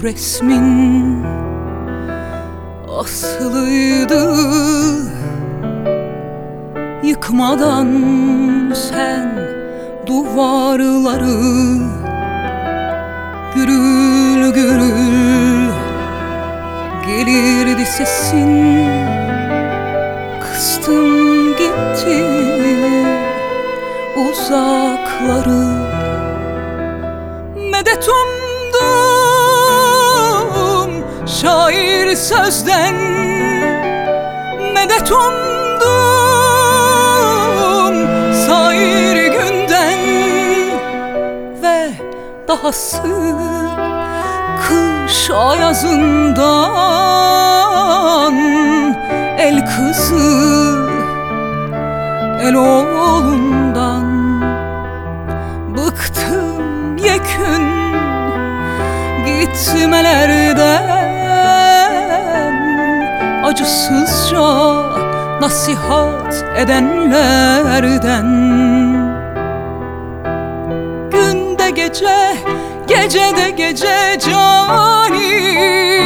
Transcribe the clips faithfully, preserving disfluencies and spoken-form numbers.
resmin asılıydı. Yıkmadan sen duvarları, gürül gürül gelirdi sesin. Kıstım gitti uzakları, medet umdum şair sözden, medet umdum sair günden. Ve dahası kış ayazından, el kızı el oğlundan. Bıktım yekün gitmelerden, acısızca nasihat edenlerden. Günde gece, gecede gece cani,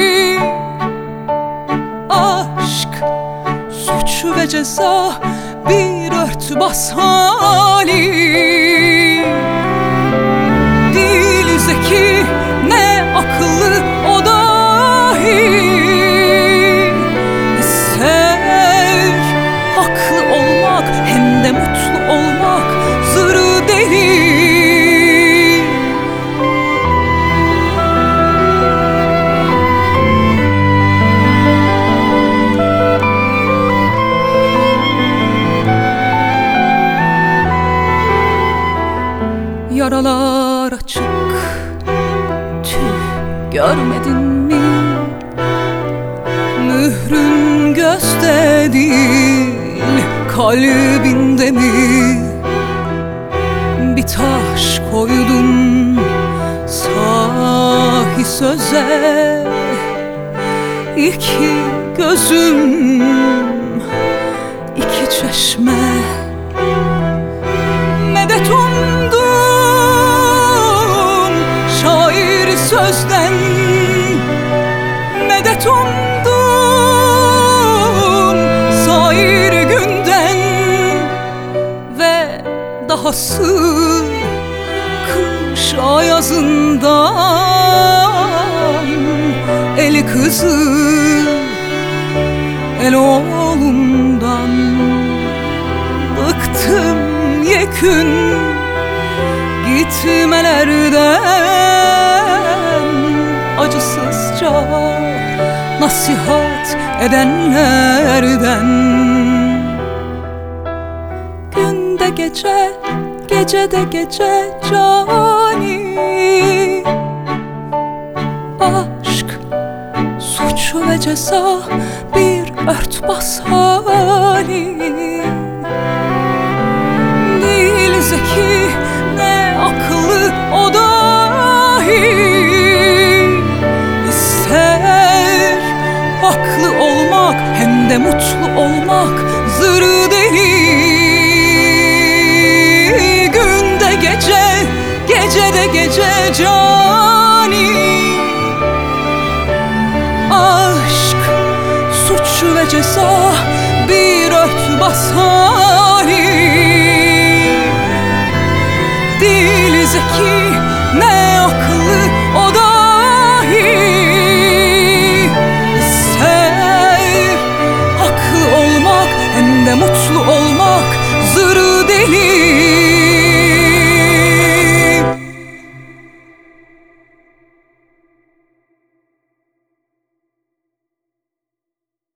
aşk suç ve ceza bir örtbas hali. Değil zeki ne akıllı o dahi, ister haklı olmak hem de mutlu olmak zırı deli. Yaralar açık, tüh görmedin mi? Mührün gözde değil, kalbinde mi? Bir taş koydun sahi söze, iki gözüm, iki çeşme. Medet umdum şair sözden, medet umdum sair günden. Ve dahası kış ayazından, el kızı el oğlundan. Bıktım yekün gitmelerden, acısızca nasihat edenlerden. Günde gece, gecede gece cani, aşk suç ve ceza bir örtbas hali. Değil zeki ne akıllı o dahi, ister haklı olmak hem de mutlu olmak zırı deli. Günde gece, gecede gece cani, aşk suç ve ceza bir örtbas hali. Değil zeki ne akıllı o dahi, ister haklı olmak hem de mutlu olmak zırı deli.